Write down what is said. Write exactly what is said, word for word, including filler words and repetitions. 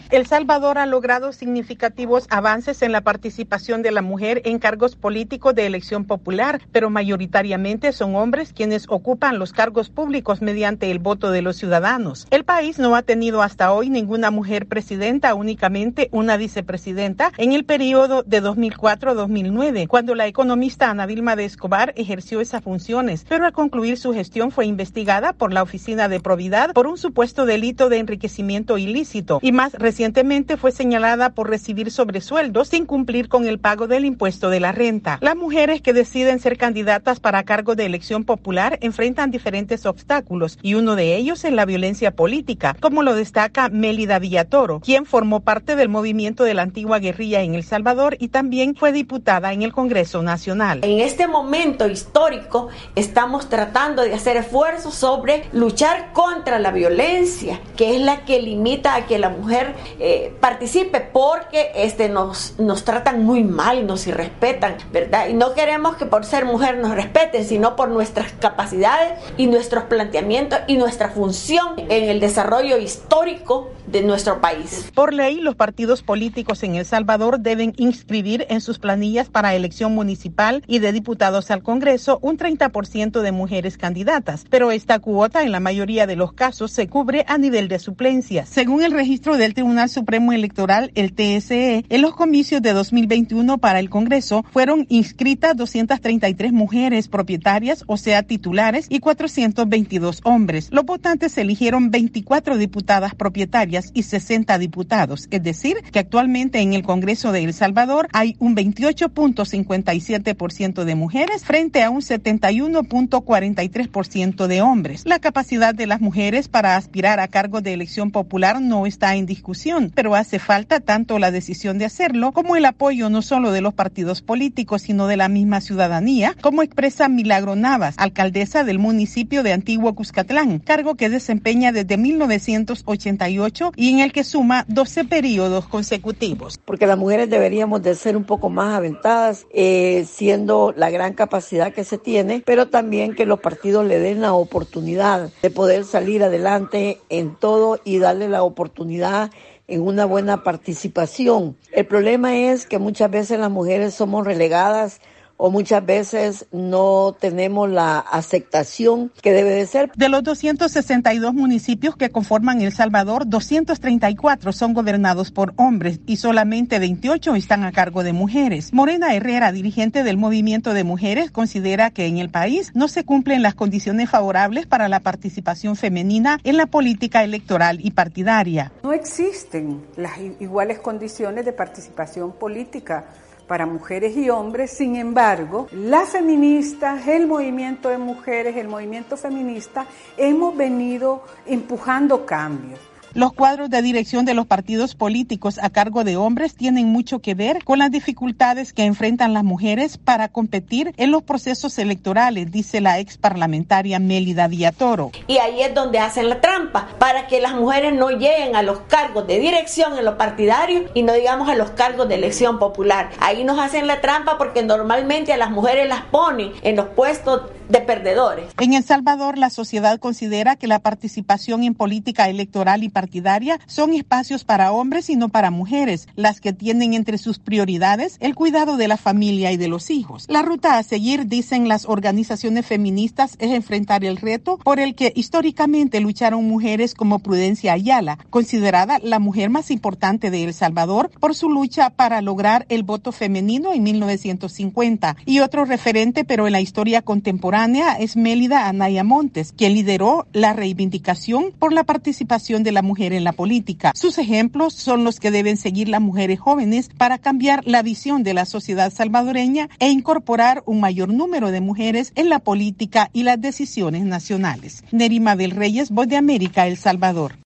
El Salvador ha logrado significativos avances en la participación de la mujer en cargos políticos de elección popular, pero mayoritariamente son hombres quienes ocupan los cargos públicos mediante el voto de los ciudadanos. El país no ha tenido hasta hoy ninguna mujer presidenta, únicamente una vicepresidenta en el periodo de dos mil cuatro a dos mil nueve, cuando la economista Ana Vilma de Escobar ejerció esas funciones, pero al concluir su gestión fue investigada por la Oficina de Probidad por un supuesto delito de enriquecimiento ilícito y más recientemente fue señalada por recibir sobresueldos sin cumplir con el pago del impuesto de la renta. Las mujeres que deciden ser candidatas para cargo de elección popular enfrentan diferentes obstáculos y uno de ellos es la violencia política, como lo destaca Mélida Villatoro, quien formó parte del movimiento de la antigua guerrilla en El Salvador y también fue diputada en el Congreso Nacional. En este momento histórico estamos tratando de hacer esfuerzos sobre luchar contra la violencia, que es la que limita a que la mujer eh, participe, porque este, nos, nos tratan muy mal, nos irrespetan, ¿verdad? Y no queremos que por ser mujer nos respeten, sino por nuestras capacidades y nuestros planteamientos y nuestra función en el desarrollo histórico de nuestro país. Por ley, los partidos políticos en El Salvador deben inscribir en sus planillas para elección municipal y de diputados al Congreso un treinta por ciento de mujeres candidatas, pero esta cuota en la mayoría de los casos se cubre a nivel de suplencias. Según el registro del Tribunal Supremo Electoral, el T S E, en los comicios de dos mil veintiuno para el Congreso fueron inscritas doscientas treinta y tres mujeres propietarias, o sea, titulares, y cuatrocientos veintidós hombres. Los votantes eligieron veinticuatro diputadas propietarias y sesenta diputados, es decir, que actualmente en el Congreso de El Salvador hay un veintiocho punto cincuenta y siete por ciento de mujeres frente a un setenta y uno punto cuarenta y tres por ciento de hombres. La capacidad de las mujeres para aspirar a cargos de elección popular no está en discusión, pero hace falta tanto la decisión de hacerlo como el apoyo no solo de los partidos políticos, sino de la misma ciudadanía, como expresa Milagro Navas, alcaldesa del municipio de Antiguo Cuscatlán, cargo que desempeña desde mil novecientos ochenta y ocho y en el que suma doce periodos consecutivos. Porque las mujeres deberíamos de ser un poco más aventadas, eh, siendo la gran capacidad que se tiene, pero también que los partidos le den la oportunidad de poder salir adelante en todo y darle la oportunidad en una buena participación. El problema es que muchas veces las mujeres somos relegadas o muchas veces no tenemos la aceptación que debe de ser. De los doscientos sesenta y dos municipios que conforman El Salvador, doscientos treinta y cuatro son gobernados por hombres y solamente veintiocho están a cargo de mujeres. Morena Herrera, dirigente del Movimiento de Mujeres, considera que en el país no se cumplen las condiciones favorables para la participación femenina en la política electoral y partidaria. No existen las iguales condiciones de participación política para mujeres y hombres. Sin embargo, las feministas, el movimiento de mujeres, el movimiento feminista, hemos venido empujando cambios. Los cuadros de dirección de los partidos políticos a cargo de hombres tienen mucho que ver con las dificultades que enfrentan las mujeres para competir en los procesos electorales, dice la ex parlamentaria Mélida Villatoro. Y ahí es donde hacen la trampa, para que las mujeres no lleguen a los cargos de dirección en los partidarios y no digamos a los cargos de elección popular. Ahí nos hacen la trampa porque normalmente a las mujeres las ponen en los puestos de perdedores. En El Salvador, la sociedad considera que la participación en política electoral y partidaria son espacios para hombres y no para mujeres, las que tienen entre sus prioridades el cuidado de la familia y de los hijos. La ruta a seguir, dicen las organizaciones feministas, es enfrentar el reto por el que históricamente lucharon mujeres como Prudencia Ayala, considerada la mujer más importante de El Salvador por su lucha para lograr el voto femenino en mil novecientos cincuenta, y otro referente, pero en la historia contemporánea, es Mélida Anaya Montes, quien lideró la reivindicación por la participación de la mujer en la política. Sus ejemplos son los que deben seguir las mujeres jóvenes para cambiar la visión de la sociedad salvadoreña e incorporar un mayor número de mujeres en la política y las decisiones nacionales. Nerima del Reyes, Voz de América, El Salvador.